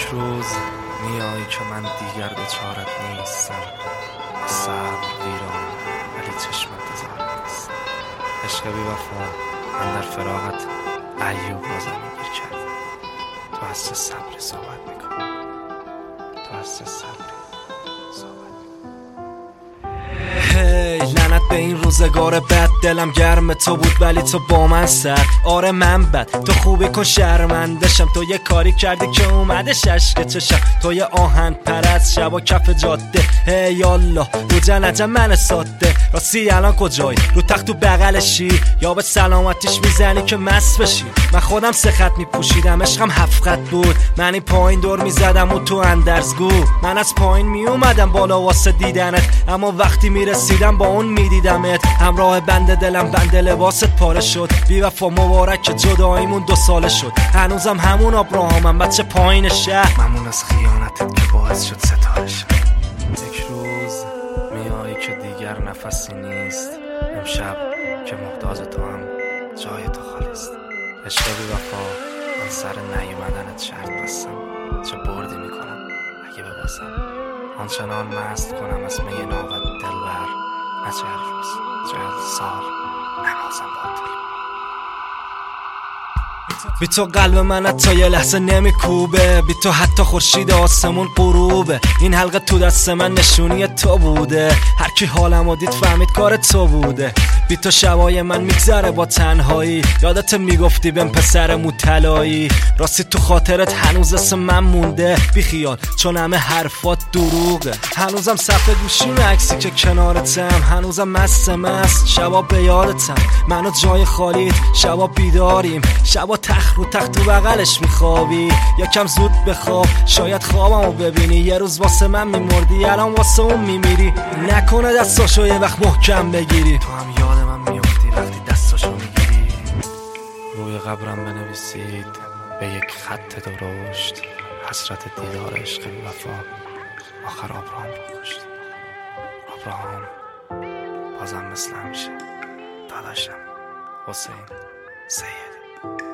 روز میایی که من دیگر دچارت نیستم، صبر ویران ولی چشم انتظارت نیست. عشق بی وفا من در فراقت ایوب را زمینگیر کردم. تو از چه صبری صحبت میکنی؟ تو از چه صبری صحبت هی لعنت به این روزگار بد، دلم گرم تو بود ولی تو با من سرد. آره من بد، تو خوبی کن شرمندشم. تو یه کاری کردی که اومده ششک چشم. تو یه آهن پرست شبا کف جاده. هی یالله رو جنجم من ساده. راستی الان کجایی؟ رو تخت تو بغلشی یا به سلامتیش میزنی که مست بشی؟ من خودم 3 خط میپوشیدم، عشقم 7 خط بود. من این پایین دور میزدم و تو اندرزگو. من از پایین میومدم بالا واسه دیدنت، اما وقتی میرسیدم با اون میدیدمت. همراه بنده دلم بند لباست پاره شد. بی وفا مبارک که جداییمون 2 ساله شد. هنوزم همون ابراهامم بچه پایین شهر. ممنون از خیانتت که باعث شد ستاره شد. یک روز میایی که دیگر نفسی نیست، امشب که محتاج تو هم جای تو خالیست. عشق بی وفا من سر نیومدنت شرط بستم، چه بردی میکنم اگه ببازم. آنچنان مست کنم از می ناوت دلبر، نه 40 روز 40 سال نمازم باطل. بی تو قلب من حتی یه لحظه نمیکوبه. بی تو حتی خورشید آسمون غروبه. این حلقه تو دست من نشونی تو بوده. هر کی حالمو دید فهمید کار تو بوده. بی تو شبای من میگذره با تنهایی. یادت میگفتی بهم پسر موطلایی. راستی تو خاطرت هنوز اسم من مونده. بی خیال چون همه حرفات دروغه. هنوزم صفحه گوشیم عکسی که کنارتم. هنوزم مست شبا به یادتم. منو جای خالیت شبا بیداریم. شبا تخت رو تخت تو بغلش میخوابی. یکم زود بخواب شاید خوابمو ببینی. یه روز واسه من میمردی الان واسه اون میمیری. نکنه دستاشو یه وقت محکم بگیری. تو هم یاد من میافتی وقتی دستاشو میگیری. روی قبرم بنویسید به یک خط درشت، حسرت دیدار عشق بی وفا آخر ابراهام رو کشت. ابراهام بازم مثل همیشه داداشم حسین سید.